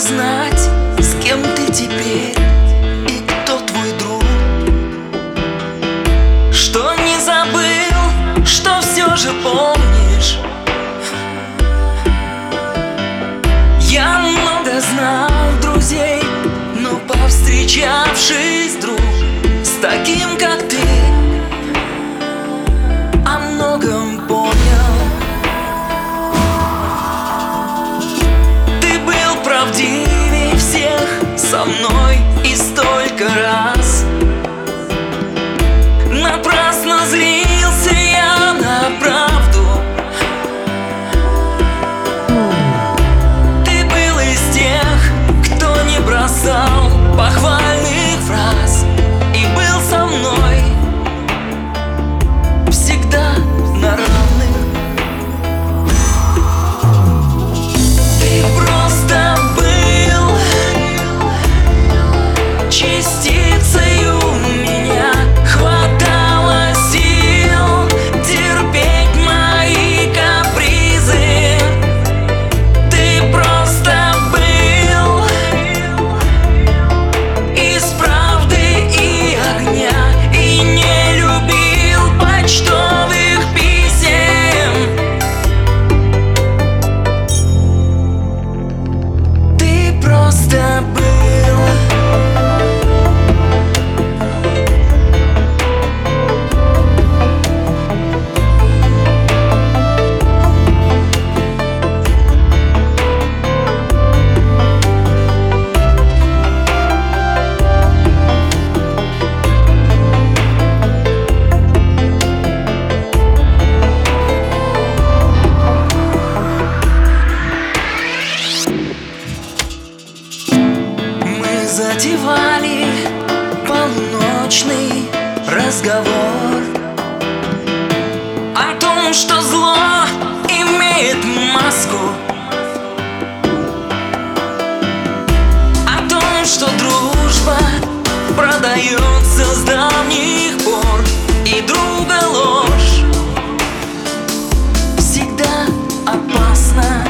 знать, с кем ты теперь и кто твой друг. Что не забыл, что все же помнишь. Я много знал друзей, но повстречавшись, друг, с таким, как ты, о многом понял. Ты был правдивее всех со мной и столько раз. Напрасно злился я на правду. Ты был из тех, кто не бросал похвальных фраз и был со мной всегда на равных. Ты просто был частицею меня. Хватало сил терпеть мои капризы. Ты просто был из правды и огня и не любил почтовых писем. Ты просто был. Затевали полуночный разговор о том, что зло имеет маску, о том, что дружба продается с давних пор, и друга ложь всегда опасна.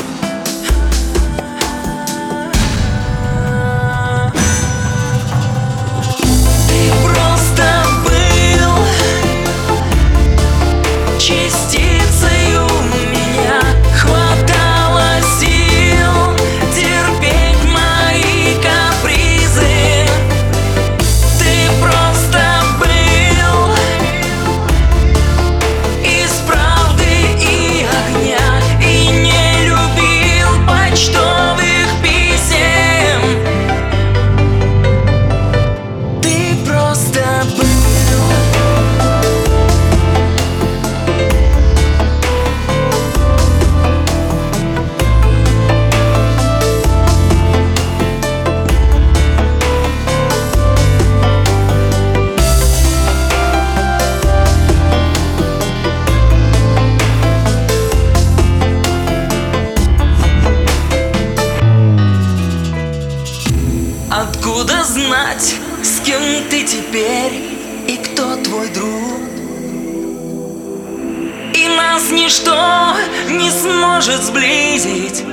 Частицею меня. Хватало сил терпеть мои капризы. Ты просто был из правды и огня и не любил почтовых писем. Ты просто был. Откуда знать, с кем ты теперь и кто твой друг? И нас ничто не сможет сблизить.